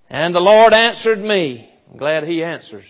And the Lord answered me. I'm glad He answers.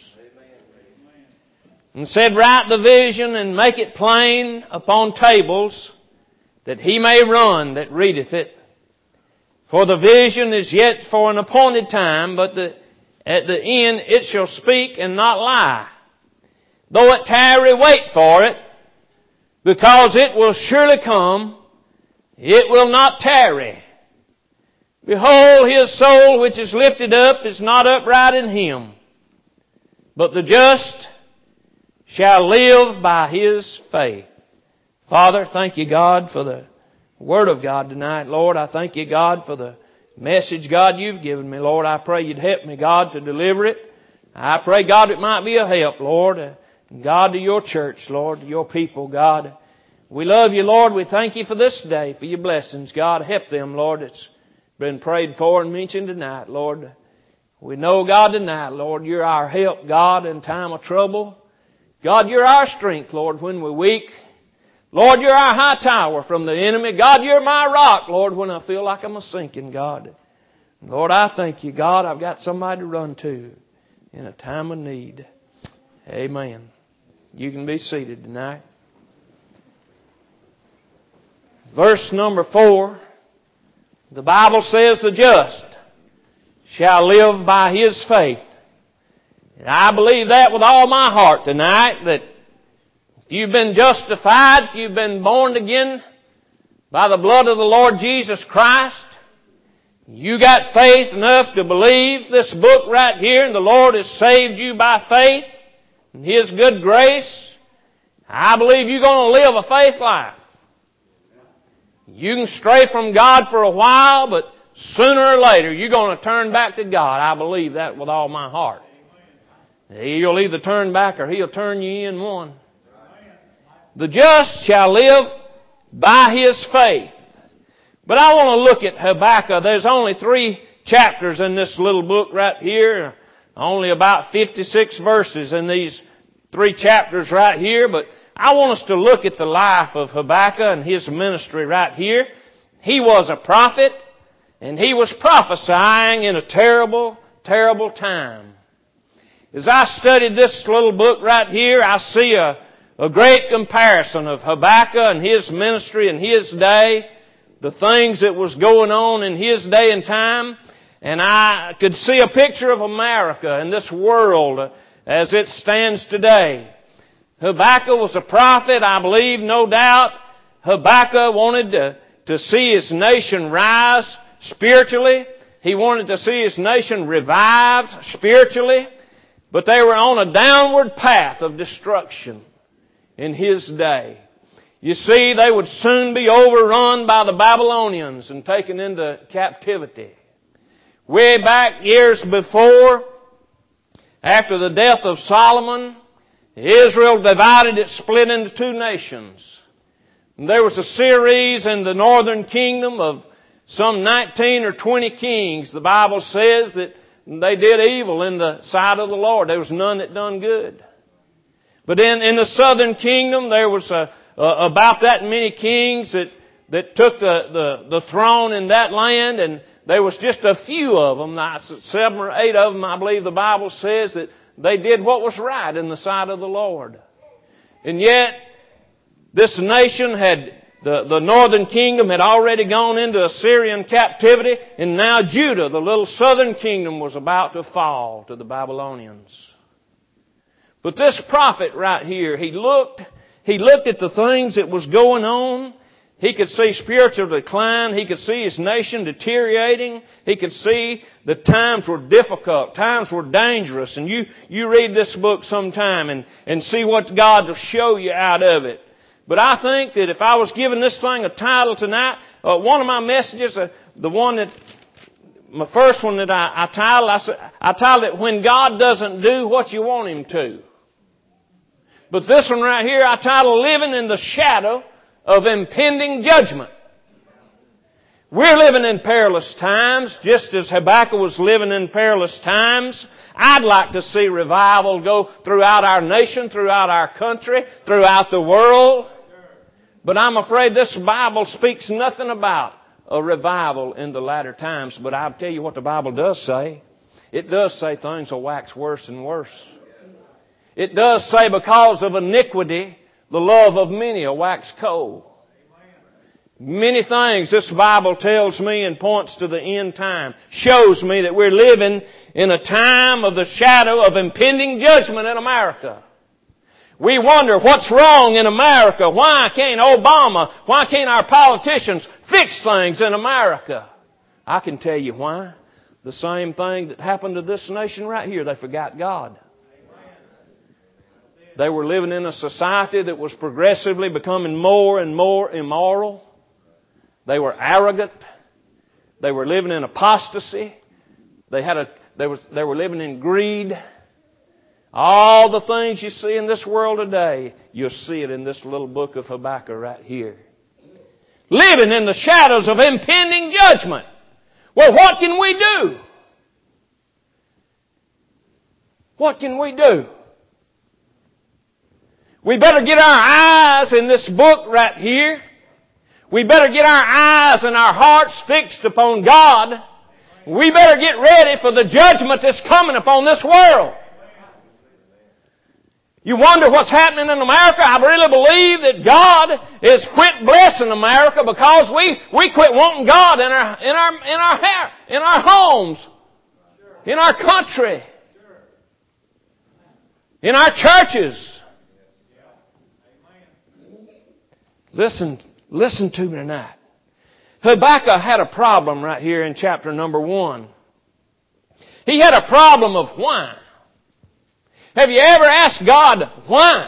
And said, write the vision and make it plain upon tables, that he may run that readeth it. For the vision is yet for an appointed time, but at the end it shall speak and not lie. Though it tarry, wait for it, because it will surely come. It will not tarry. Behold, his soul which is lifted up is not upright in him, but the just shall live by his faith. Father, thank you, God, for the Word of God tonight. Lord, I thank you, God, for the message, God, you've given me. Lord, I pray you'd help me, God, to deliver it. I pray, God, it might be a help, Lord. God, to your church, Lord, to your people, God. We love you, Lord. We thank you for this day, for your blessings, God. Help them, Lord. It's been prayed for and mentioned tonight, Lord. We know, God, tonight, Lord, you're our help, God, in time of trouble. God, you're our strength, Lord, when we're weak. Lord, you're our high tower from the enemy. God, you're my rock, Lord, when I feel like I'm a-sinking, God. Lord, I thank you, God, I've got somebody to run to in a time of need. Amen. You can be seated tonight. Verse number 4. The Bible says the just shall live by his faith. And I believe that with all my heart tonight, that if you've been justified, if you've been born again by the blood of the Lord Jesus Christ, you got faith enough to believe this book right here, and the Lord has saved you by faith and His good grace, I believe you're going to live a faith life. You can stray from God for a while, but sooner or later you're going to turn back to God. I believe that with all my heart. You'll either turn back or He'll turn you in one. The just shall live by his faith. But I want to look at Habakkuk. There's only 3 chapters in this little book right here. Only about 56 verses in these 3 chapters right here. But I want us to look at the life of Habakkuk and his ministry right here. He was a prophet, and he was prophesying in a terrible, terrible time. As I studied this little book right here, I see a great comparison of Habakkuk and his ministry in his day, the things that was going on in his day and time, and I could see a picture of America and this world as it stands today. Habakkuk was a prophet, I believe, no doubt. Habakkuk wanted to see his nation rise spiritually. He wanted to see his nation revived spiritually, but they were on a downward path of destruction in his day. You see, they would soon be overrun by the Babylonians and taken into captivity. Way back years before, after the death of Solomon, Israel divided, it split into 2 nations. And there was a series in the northern kingdom of some 19 or 20 kings. The Bible says that they did evil in the sight of the Lord. There was none that done good. But in the southern kingdom, there was about that many kings that took the throne in that land, and there was just a few of them, 7 or 8 of them, I believe the Bible says, that they did what was right in the sight of the Lord. And yet, this nation the northern kingdom had already gone into Assyrian captivity, and now Judah, the little southern kingdom, was about to fall to the Babylonians. But this prophet right here, he looked at the things that was going on. He could see spiritual decline. He could see his nation deteriorating. He could see that times were difficult. Times were dangerous. And you read this book sometime and see what God will show you out of it. But I think that if I was giving this thing a title tonight, one of my messages, my first one that I titled it, When God Doesn't Do What You Want Him to. But this one right here, I titled Living in the Shadow of Impending Judgment. We're living in perilous times, just as Habakkuk was living in perilous times. I'd like to see revival go throughout our nation, throughout our country, throughout the world. But I'm afraid this Bible speaks nothing about a revival in the latter times. But I'll tell you what the Bible does say. It does say things will wax worse and worse. It does say because of iniquity, the love of many will wax cold. Many things this Bible tells me and points to the end time. Shows me that we're living in a time of the shadow of impending judgment in America. We wonder what's wrong in America. Why can't our politicians fix things in America? I can tell you why. The same thing that happened to this nation right here. They forgot God. They were living in a society that was progressively becoming more and more immoral. They were arrogant. They were living in apostasy. They were living in greed. All the things you see in this world today, you'll see it in this little book of Habakkuk right here. Living in the shadows of impending judgment. Well, what can we do? What can we do? We better get our eyes in this book right here. We better get our eyes and our hearts fixed upon God. We better get ready for the judgment that's coming upon this world. You wonder what's happening in America? I really believe that God has quit blessing America because we quit wanting God in our homes, in our country, in our churches. Listen to me tonight. Habakkuk had a problem right here in chapter number 1. He had a problem of why. Have you ever asked God, why?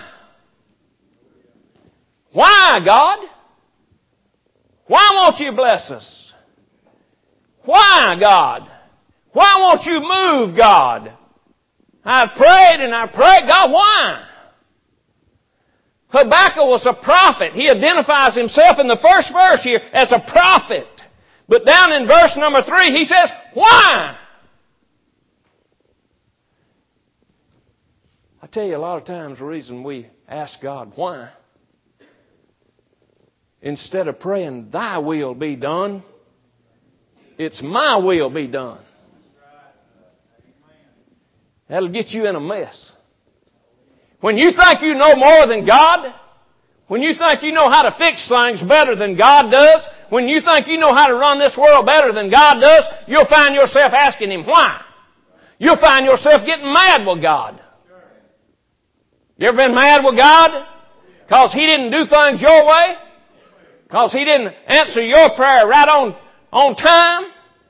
Why, God? Why won't you bless us? Why, God? Why won't you move, God? I've prayed and I prayed. God, why? Habakkuk was a prophet. He identifies himself in the first verse here as a prophet. But down in verse number 3, he says, why? I tell you, a lot of times the reason we ask God why, instead of praying, thy will be done, it's my will be done. That'll get you in a mess. When you think you know more than God, when you think you know how to fix things better than God does, when you think you know how to run this world better than God does, you'll find yourself asking Him why. You'll find yourself getting mad with God. You ever been mad with God? Because He didn't do things your way? Because He didn't answer your prayer right on time?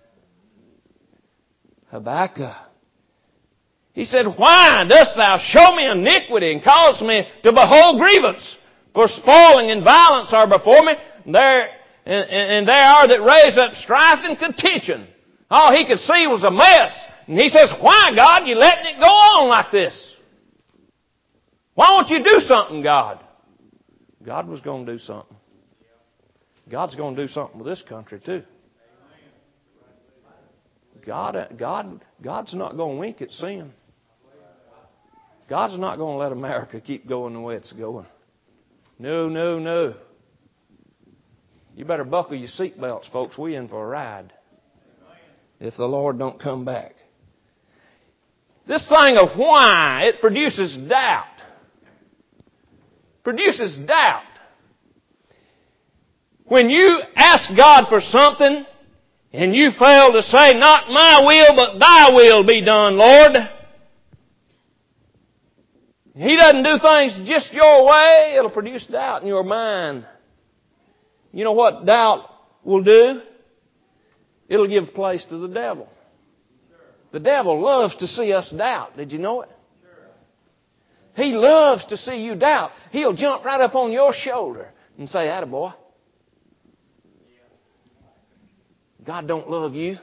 Habakkuk. He said, why dost thou show me iniquity and cause me to behold grievance? For spoiling and violence are before me, and there are that raise up strife and contention. All he could see was a mess. And he says, why, God, you letting it go on like this? Why won't you do something, God? God was going to do something. God's going to do something with this country too. God's not going to wink at sin. God's not going to let America keep going the way it's going. No. You better buckle your seatbelts, folks. We're in for a ride. If the Lord don't come back. This thing of why, it produces doubt. Produces doubt. When you ask God for something and you fail to say, not my will, but thy will be done, Lord. He doesn't do things just your way. It'll produce doubt in your mind. You know what doubt will do? It'll give place to the devil. The devil loves to see us doubt. Did you know it? He loves to see you doubt. He'll jump right up on your shoulder and say, attaboy. God don't love you.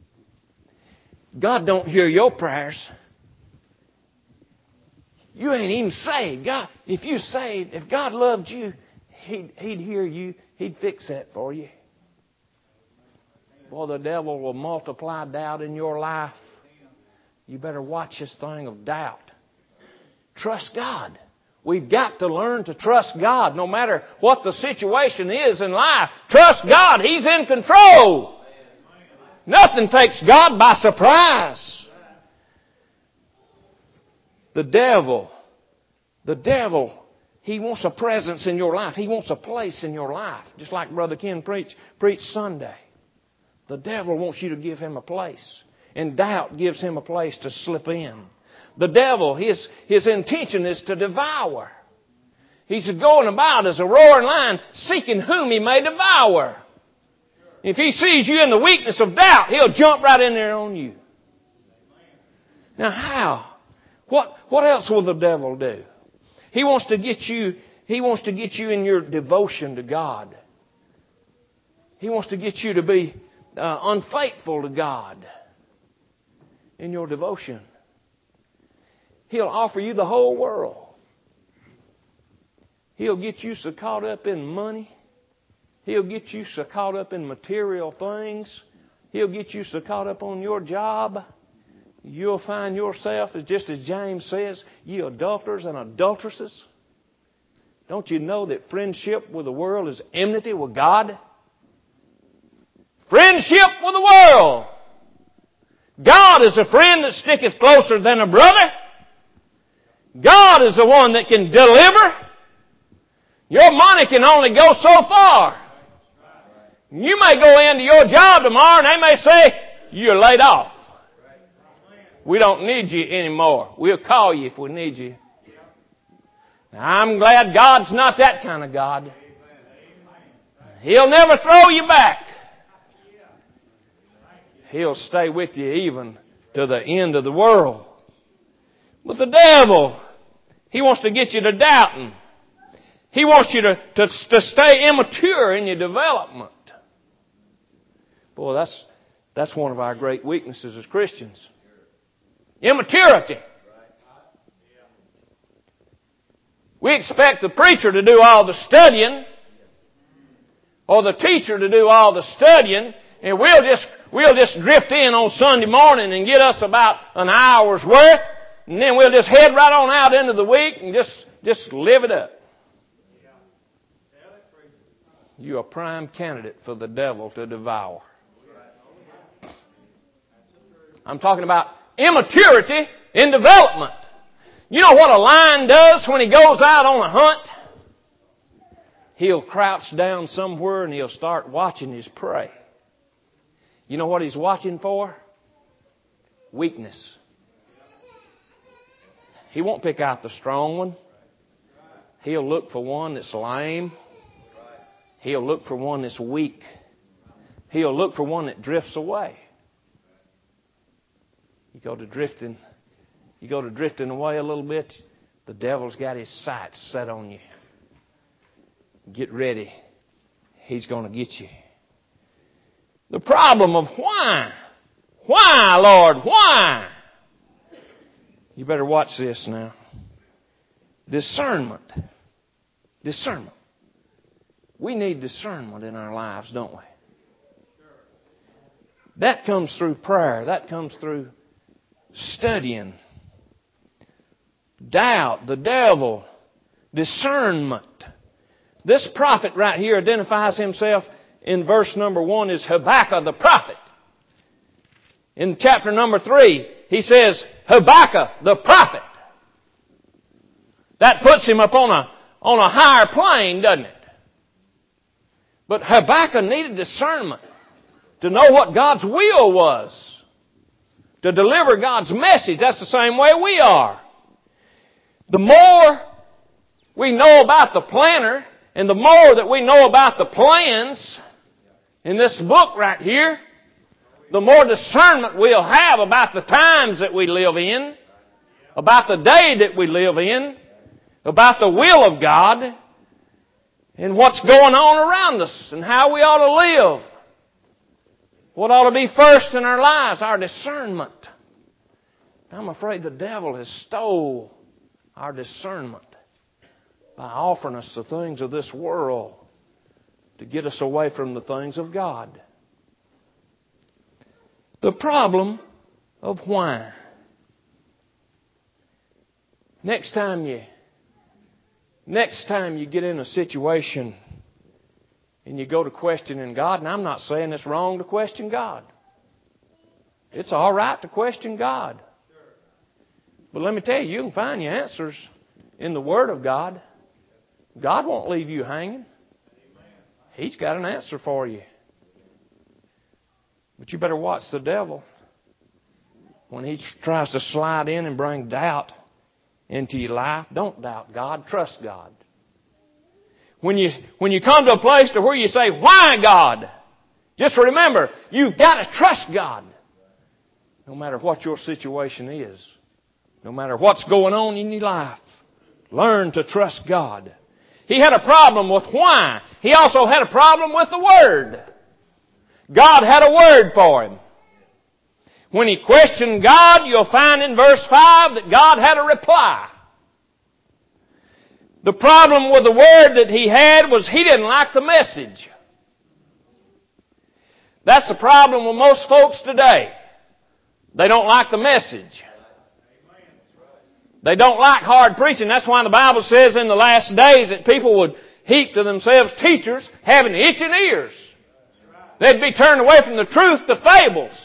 God don't hear your prayers. You ain't even saved. God, if you saved, if God loved you, He'd hear you. He'd fix that for you. Boy, the devil will multiply doubt in your life. You better watch this thing of doubt. Trust God. We've got to learn to trust God no matter what the situation is in life. Trust God. He's in control. Nothing takes God by surprise. The devil, he wants a presence in your life. He wants a place in your life. Just like Brother Ken preached Sunday. The devil wants you to give him a place. And doubt gives him a place to slip in. The devil, his intention is to devour. He's going about as a roaring lion, seeking whom he may devour. If he sees you in the weakness of doubt, he'll jump right in there on you. Now how? What else will the devil do? He wants to get you in your devotion to God. He wants to get you to be unfaithful to God in your devotion. He'll offer you the whole world. He'll get you so caught up in money. He'll get you so caught up in material things. He'll get you so caught up on your job. You'll find yourself, just as James says, ye adulterers and adulteresses. Don't you know that friendship with the world is enmity with God? Friendship with the world. God is a friend that sticketh closer than a brother. God is the one that can deliver. Your money can only go so far. You may go into your job tomorrow and they may say, you're laid off. We don't need you anymore. We'll call you if we need you. Now, I'm glad God's not that kind of God. He'll never throw you back. He'll stay with you even to the end of the world. But the devil, he wants to get you to doubting. He wants you to stay immature in your development. Boy, that's one of our great weaknesses as Christians. Immaturity. We expect the preacher to do all the studying, or the teacher to do all the studying, and we'll just drift in on Sunday morning and get us about an hour's worth, and then we'll just head right on out into the week and just live it up. You're a prime candidate for the devil to devour. I'm talking about immaturity in development. You know what a lion does when he goes out on a hunt? He'll crouch down somewhere and he'll start watching his prey. You know what he's watching for? Weakness. He won't pick out the strong one. He'll look for one that's lame. He'll look for one that's weak. He'll look for one that drifts away. You go to drifting away a little bit, the devil's got his sights set on you. Get ready. He's going to get you. The problem of why? Why, Lord? Why? You better watch this now. Discernment. Discernment. We need discernment in our lives, don't we? That comes through prayer. That comes through studying. Doubt, the devil, discernment. This prophet right here identifies himself in verse number 1 as Habakkuk the prophet. In chapter number 3, he says, Habakkuk the prophet. That puts him up on a higher plane, doesn't it? But Habakkuk needed discernment to know what God's will was. To deliver God's message. That's the same way we are. The more we know about the planner, and the more that we know about the plans in this book right here, the more discernment we'll have about the times that we live in, about the day that we live in, about the will of God, and what's going on around us, and how we ought to live. What ought to be first in our lives? Our discernment. I'm afraid the devil has stole our discernment by offering us the things of this world to get us away from the things of God. The problem of why. Next time you get in a situation and you go to questioning God, and I'm not saying it's wrong to question God. It's all right to question God. But let me tell you, you can find your answers in the Word of God. God won't leave you hanging. He's got an answer for you. But you better watch the devil. When he tries to slide in and bring doubt into your life, don't doubt God. Trust God. When you come to a place to where you say, why God? Just remember, you've got to trust God. No matter what your situation is. No matter what's going on in your life. Learn to trust God. He had a problem with why. He also had a problem with the Word. God had a word for him. When he questioned God, you'll find in verse 5 that God had a reply. The problem with the word that he had was he didn't like the message. That's the problem with most folks today. They don't like the message. They don't like hard preaching. That's why the Bible says in the last days that people would heap to themselves teachers having itching ears. They'd be turned away from the truth to fables.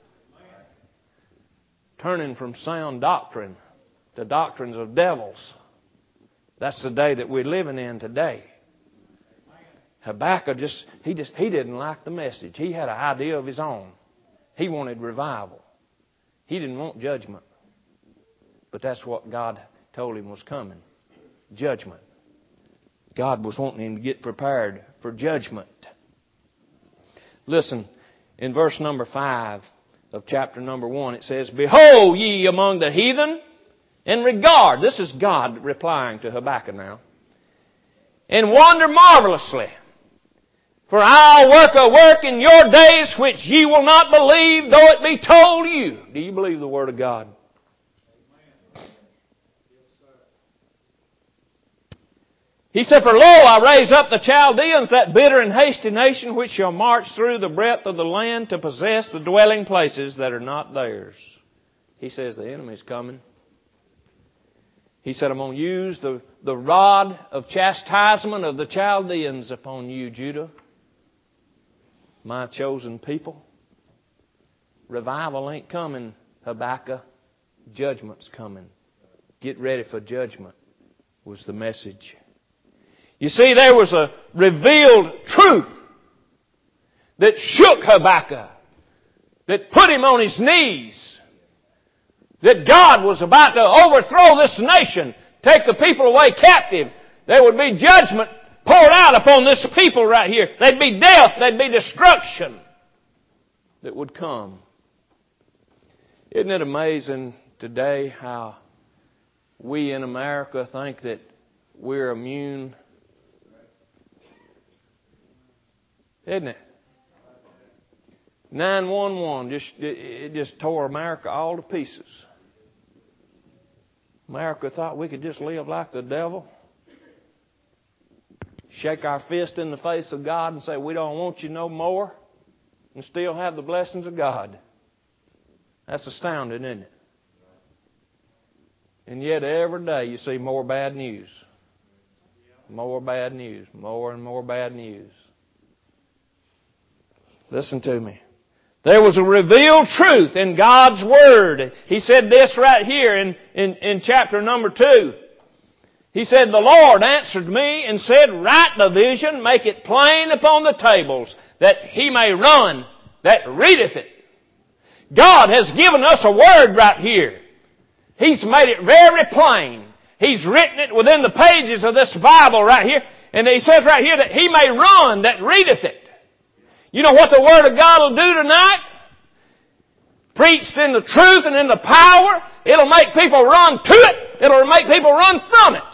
Turning from sound doctrine to doctrines of devils. That's the day that we're living in today. Habakkuk he didn't like the message. He had an idea of his own. He wanted revival. He didn't want judgment. But that's what God told him was coming. Judgment. God was wanting him to get prepared for judgment. Listen, in verse number 5 of chapter number 1, it says, behold ye among the heathen, and regard. This is God replying to Habakkuk now. And wonder marvelously. For I'll work a work in your days which ye will not believe, though it be told you. Do you believe the Word of God? He said, for lo, I raise up the Chaldeans, that bitter and hasty nation, which shall march through the breadth of the land to possess the dwelling places that are not theirs. He says the enemy's coming. He said, I'm going to use the rod of chastisement of the Chaldeans upon you, Judah, my chosen people. Revival ain't coming, Habakkuk. Judgment's coming. Get ready for judgment, was the message. You see, there was a revealed truth that shook Habakkuk, that put him on his knees, that God was about to overthrow this nation, take the people away captive. There would be judgment poured out upon this people right here. There'd be death, there'd be destruction that would come. Isn't it amazing today how we in America think that we're immune? Isn't it? 9/11 it just tore America all to pieces. America thought we could just live like the devil, shake our fist in the face of God and say we don't want you no more, and still have the blessings of God. That's astounding, isn't it? And yet every day you see more bad news. More bad news. More and more bad news. Listen to me. There was a revealed truth in God's Word. He said this right here in chapter number 2. He said, the Lord answered me and said, write the vision, make it plain upon the tables, that he may run that readeth it. God has given us a Word right here. He's made it very plain. He's written it within the pages of this Bible right here. And he says right here that he may run that readeth it. You know what the Word of God will do tonight? Preached in the truth and in the power, it'll make people run to it. It'll make people run from it.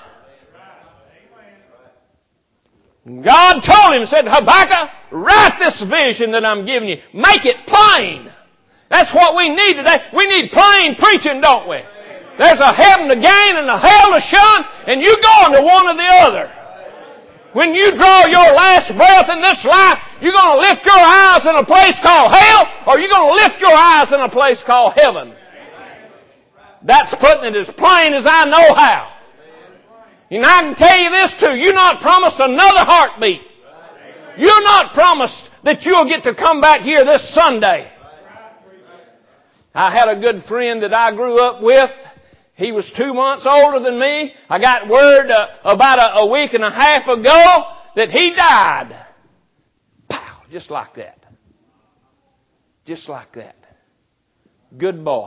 God told him, said, Habakkuk, write this vision that I'm giving you. Make it plain. That's what we need today. We need plain preaching, don't we? There's a heaven to gain and a hell to shun, and you go into one or the other. When you draw your last breath in this life, you're going to lift your eyes in a place called hell, or you're going to lift your eyes in a place called heaven. That's putting it as plain as I know how. And I can tell you this too, you're not promised another heartbeat. You're not promised that you'll get to come back here this Sunday. I had a good friend that I grew up with. He was 2 months older than me. I got word about a week and a half ago that he died. Pow! Just like that. Just like that. Good boy.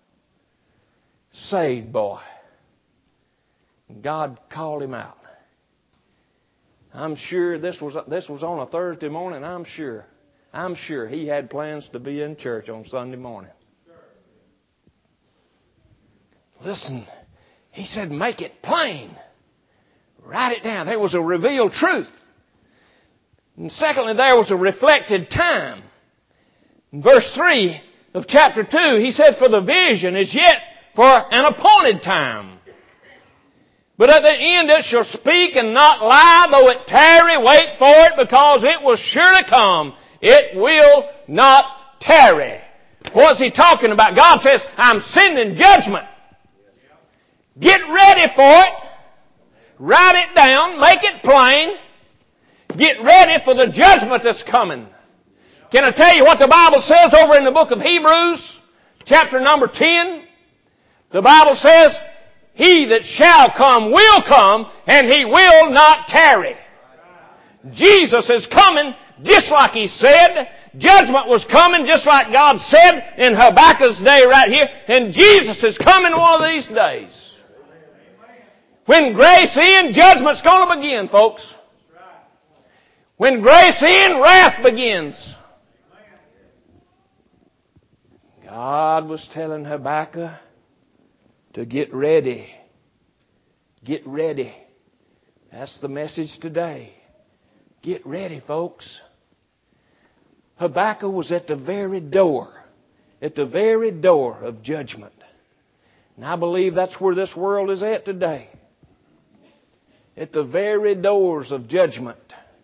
Saved boy. God called him out. I'm sure this was on a Thursday morning. I'm sure he had plans to be in church on Sunday morning. Listen, he said, make it plain. Write it down. There was a revealed truth. And secondly, there was a reflected time. In verse 3 of chapter 2, he said, for the vision is yet for an appointed time. But at the end it shall speak and not lie, though it tarry, wait for it, because it will surely come. It will not tarry. What's he talking about? God says, I'm sending judgment. Get ready for it. Write it down. Make it plain. Get ready for the judgment that's coming. Can I tell you what the Bible says over in the book of Hebrews, chapter number 10? The Bible says, he that shall come will come, and he will not tarry. Jesus is coming just like he said. Judgment was coming just like God said in Habakkuk's day right here. And Jesus is coming one of these days. When grace in, judgment's going to begin, folks. When grace in, wrath begins. God was telling Habakkuk to get ready. Get ready. That's the message today. Get ready, folks. Habakkuk was at the very door of judgment. And I believe that's where this world is at today. At the very doors of judgment.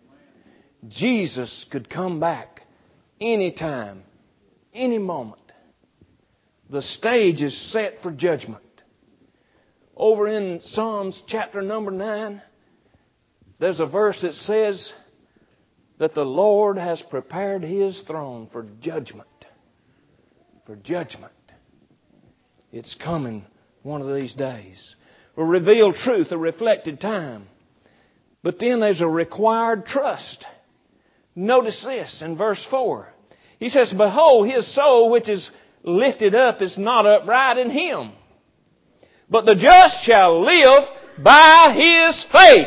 Jesus could come back any time, any moment. The stage is set for judgment. Over in Psalms chapter number 9, there's a verse that says that the Lord has prepared His throne for judgment. For judgment. It's coming one of these days. A revealed truth, a reflected time. But then there's a required trust. Notice this in verse 4. He says, behold, his soul which is lifted up is not upright in him. But the just shall live by his faith.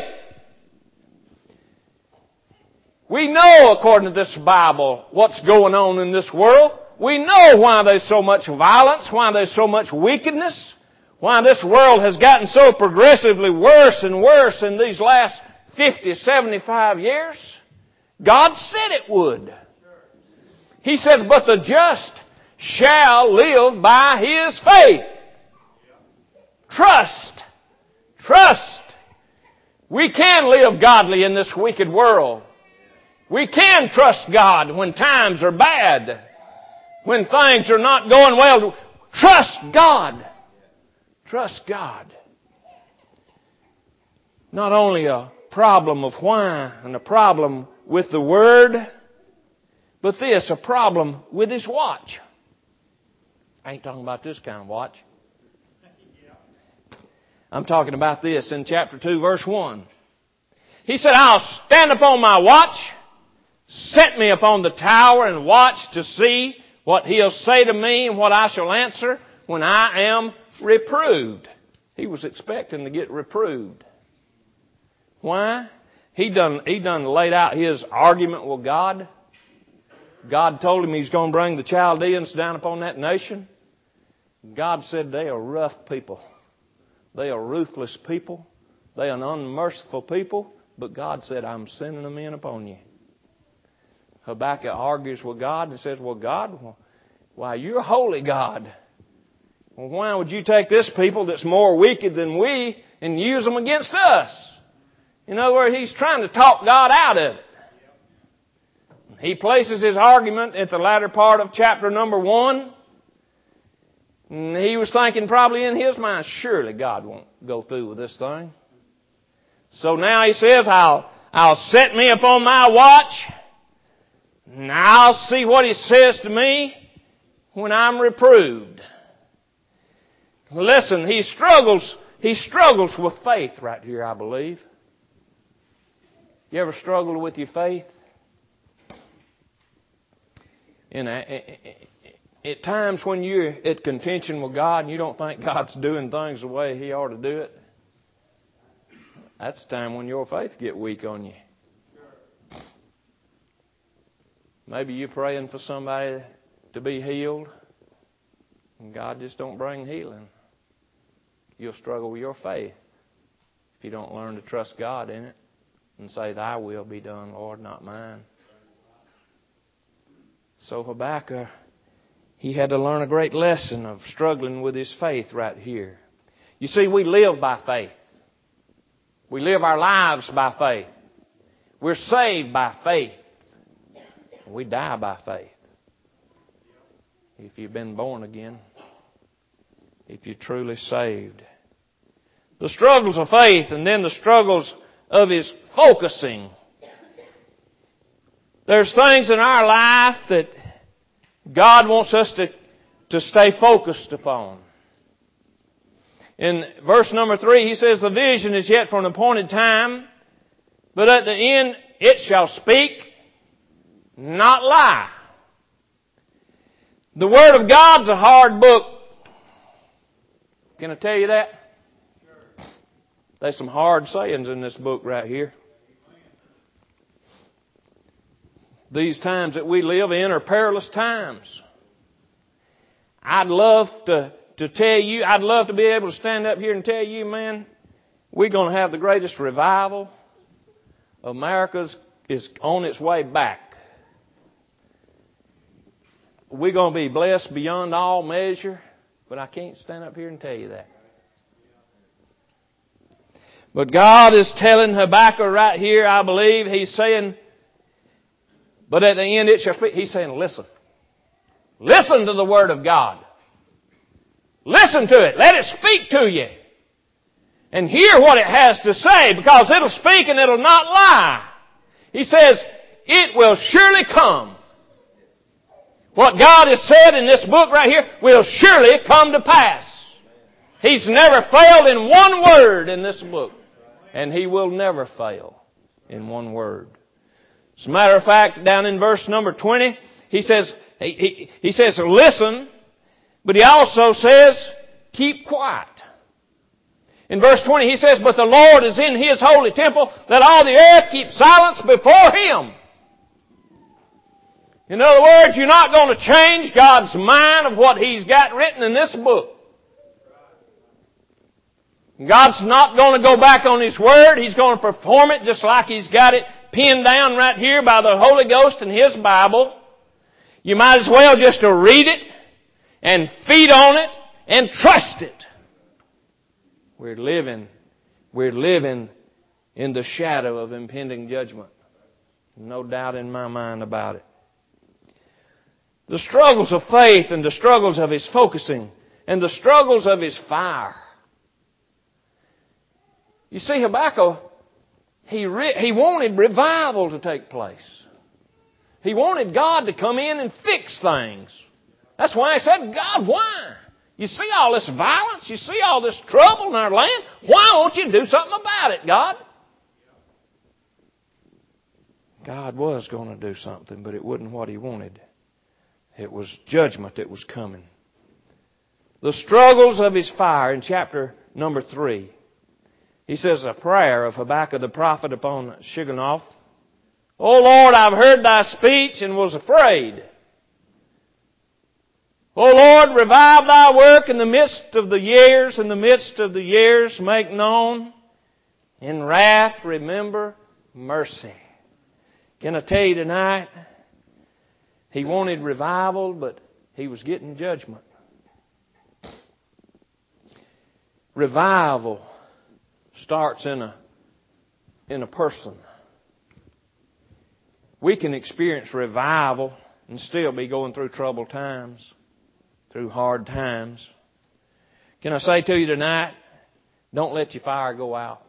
We know, according to this Bible, what's going on in this world. We know why there's so much violence, why there's so much wickedness, why this world has gotten so progressively worse and worse in these last 50, 75 years. God said it would. He says, but the just shall live by his faith. Trust. Trust. We can live godly in this wicked world. We can trust God when times are bad. When things are not going well. Trust God. Trust God. Not only a problem of why and a problem with the Word, but this, a problem with his watch. I ain't talking about this kind of watch. I'm talking about this in chapter 2, verse 1. He said, I'll stand upon my watch, set me upon the tower and watch to see what he'll say to me and what I shall answer when I am reproved. He was expecting to get reproved. Why? He done laid out his argument with God. God told him he's going to bring the Chaldeans down upon that nation. God said they are rough people. They are ruthless people. They are unmerciful people. But God said, I'm sending them in upon you. Habakkuk argues with God and says, well, God, why, you're a holy God. Well, why would you take this people that's more wicked than we and use them against us? In other words, he's trying to talk God out of it. He places his argument at the latter part of chapter number 1. And he was thinking probably in his mind, surely God won't go through with this thing. So now he says, I'll set me upon my watch. And I'll see what he says to me when I'm reproved. Listen, he struggles with faith right here, I believe. You ever struggled with your faith? At times when you're at contention with God and you don't think God's doing things the way He ought to do it, that's the time when your faith get weak on you. Maybe you're praying for somebody to be healed and God just don't bring healing. You'll struggle with your faith if you don't learn to trust God in it and say, Thy will be done, Lord, not mine. So Habakkuk, he had to learn a great lesson of struggling with his faith right here. You see, we live by faith. We live our lives by faith. We're saved by faith. We die by faith. If you've been born again, if you're truly saved. The struggles of faith and then the struggles of his focusing. There's things in our life that God wants us to stay focused upon. In verse number 3, he says, the vision is yet for an appointed time, but at the end it shall speak, not lie. The Word of God's a hard book. Can I tell you that? There's some hard sayings in this book right here. These times that we live in are perilous times. I'd love to tell you, I'd love to be able to stand up here and tell you, man, we're going to have the greatest revival. America is on its way back. We're going to be blessed beyond all measure, but I can't stand up here and tell you that. But God is telling Habakkuk right here, I believe, He's saying, but at the end it shall speak. He's saying, listen. Listen to the Word of God. Listen to it. Let it speak to you. And hear what it has to say, because it'll speak and it'll not lie. He says, it will surely come. What God has said in this book right here will surely come to pass. He's never failed in one word in this book. And He will never fail in one word. As a matter of fact, down in verse number 20, he says, listen, but he also says, keep quiet. In verse 20 he says, but the Lord is in His holy temple, let all the earth keep silence before Him. In other words, you're not going to change God's mind of what He's got written in this book. God's not going to go back on His Word. He's going to perform it just like He's got it pinned down right here by the Holy Ghost in His Bible. You might as well just to read it and feed on it and trust it. We're living in the shadow of impending judgment. No doubt in my mind about it. The struggles of faith and the struggles of his focusing and the struggles of his fire. You see, Habakkuk, he wanted revival to take place. He wanted God to come in and fix things. That's why he said, God, why? You see all this violence? You see all this trouble in our land? Why won't you do something about it, God? God was going to do something, but it wasn't what He wanted. It was judgment that was coming. The struggles of his fire in chapter number 3. He says a prayer of Habakkuk the prophet upon Shigionoth. O Lord, I've heard Thy speech and was afraid. O Lord, revive Thy work in the midst of the years. In the midst of the years, make known. In wrath, remember mercy. Can I tell you tonight, he wanted revival, but he was getting judgment. Revival starts in a person. We can experience revival and still be going through troubled times, through hard times. Can I say to you tonight, don't let your fire go out.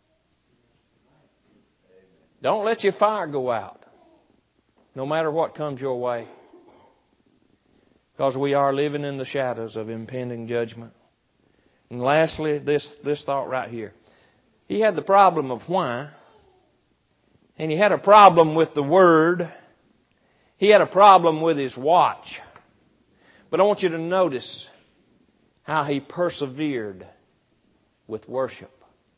Don't let your fire go out, no matter what comes your way. Because we are living in the shadows of impending judgment. And lastly, this thought right here. He had the problem of why. And he had a problem with the Word. He had a problem with his watch. But I want you to notice how he persevered with worship.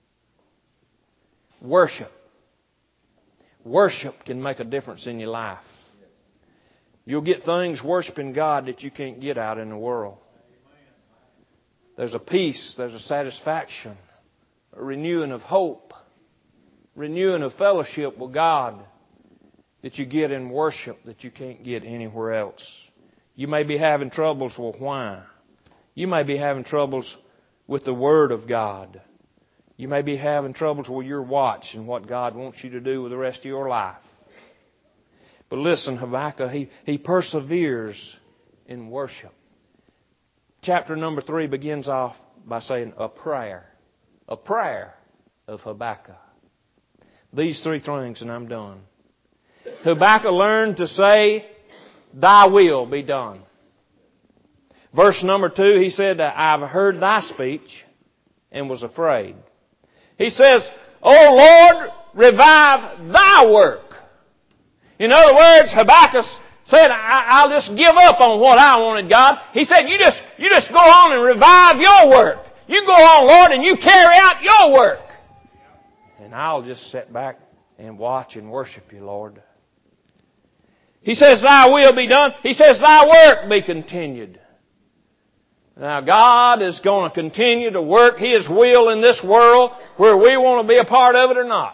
Worship. Worship can make a difference in your life. You'll get things worshiping God that you can't get out in the world. There's a peace, there's a satisfaction, a renewing of hope, renewing of fellowship with God that you get in worship that you can't get anywhere else. You may be having troubles with why. You may be having troubles with the Word of God. You may be having troubles with your watch and what God wants you to do with the rest of your life. But listen, Habakkuk, he perseveres in worship. Chapter number 3 begins off by saying a prayer of Habakkuk. These 3 things and I'm done. Habakkuk learned to say, Thy will be done. Verse number 2, he said, I've heard thy speech and was afraid. He says, O Lord, revive thy work. In other words, Habakkuk said, I'll just give up on what I wanted, God. He said, you just go on and revive your work. You go on, Lord, and you carry out your work. And I'll just sit back and watch and worship you, Lord. He says, Thy will be done. He says, Thy work be continued. Now, God is going to continue to work His will in this world, whether we want to be a part of it or not.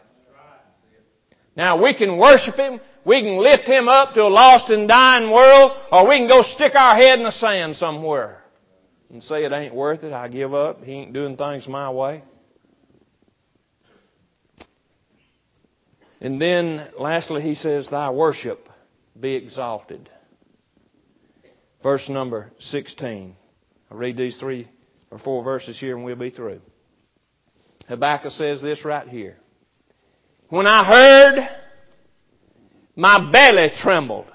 Now, we can worship Him, we can lift Him up to a lost and dying world, or we can go stick our head in the sand somewhere and say it ain't worth it, I give up, He ain't doing things my way. And then, lastly, He says, Thy worship be exalted. Verse number 16. I'll read these 3 or 4 verses here and we'll be through. Habakkuk says this right here. When I heard, my belly trembled.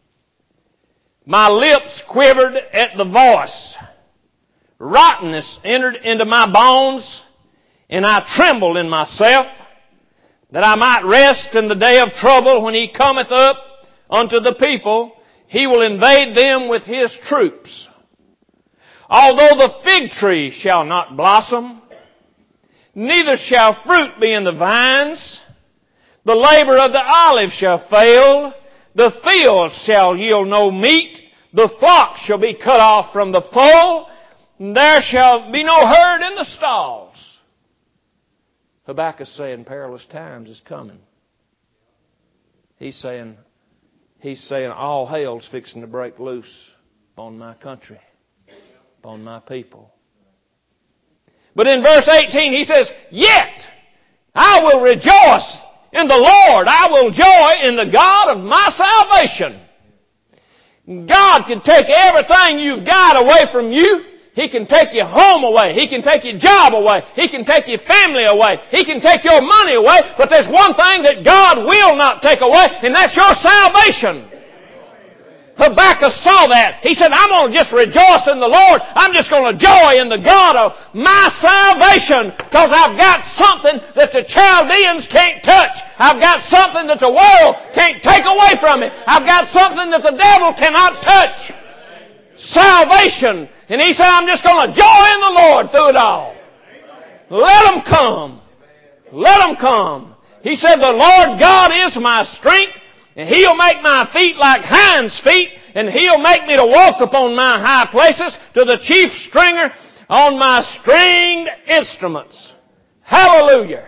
My lips quivered at the voice. Rottenness entered into my bones, and I trembled in myself, that I might rest in the day of trouble. When He cometh up unto the people, He will invade them with His troops. Although the fig tree shall not blossom, neither shall fruit be in the vines, the labor of the olive shall fail, the field shall yield no meat, the flock shall be cut off from the fold, and there shall be no herd in the stalls. Habakkuk is saying perilous times is coming. He's saying all hell's fixing to break loose on my country, on my people. But in verse 18 he says, Yet I will rejoice in the Lord. I will joy in the God of my salvation. God can take everything you've got away from you. He can take your home away. He can take your job away. He can take your family away. He can take your money away. But there's one thing that God will not take away, and that's your salvation. Habakkuk saw that. He said, I'm going to just rejoice in the Lord. I'm just going to joy in the God of my salvation, because I've got something that the Chaldeans can't touch. I've got something that the world can't take away from me. I've got something that the devil cannot touch. Salvation. And he said, I'm just going to joy in the Lord through it all. Let them come. Let them come. He said, the Lord God is my strength, and He'll make my feet like hinds' feet, and He'll make me to walk upon my high places, to the chief stringer on my stringed instruments. Hallelujah.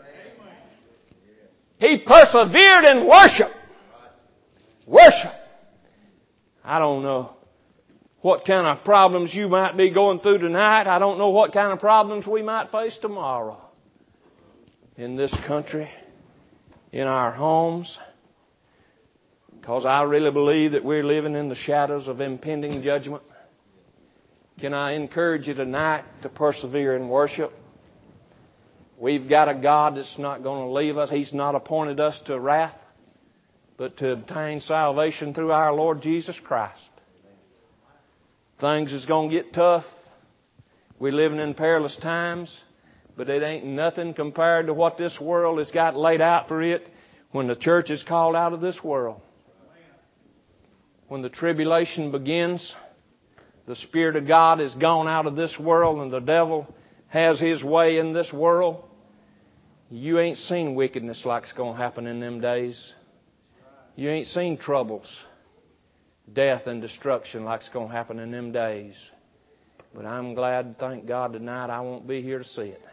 He persevered in worship. Worship. I don't know what kind of problems you might be going through tonight. I don't know what kind of problems we might face tomorrow. In this country, in our homes. Because I really believe that we're living in the shadows of impending judgment. Can I encourage you tonight to persevere in worship? We've got a God that's not going to leave us. He's not appointed us to wrath, but to obtain salvation through our Lord Jesus Christ. Things is going to get tough. We're living in perilous times, but it ain't nothing compared to what this world has got laid out for it when the church is called out of this world. When the tribulation begins, the Spirit of God is gone out of this world and the devil has his way in this world. You ain't seen wickedness like's going to happen in them days. You ain't seen troubles, death and destruction like's going to happen in them days. But I'm glad, thank God, tonight I won't be here to see it.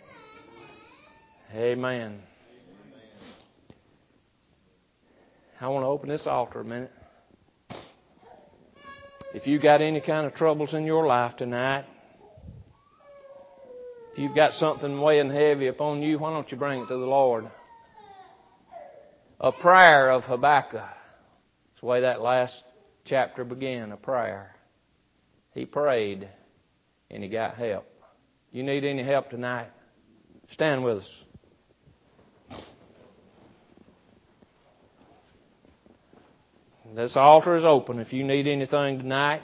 Amen. I want to open this altar a minute. If you've got any kind of troubles in your life tonight, if you've got something weighing heavy upon you, why don't you bring it to the Lord? A prayer of Habakkuk. That's the way that last chapter began, a prayer. He prayed and he got help. You need any help tonight? Stand with us. This altar is open if you need anything tonight.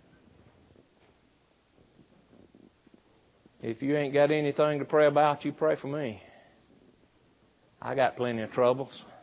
If you ain't got anything to pray about, you pray for me. I got plenty of troubles.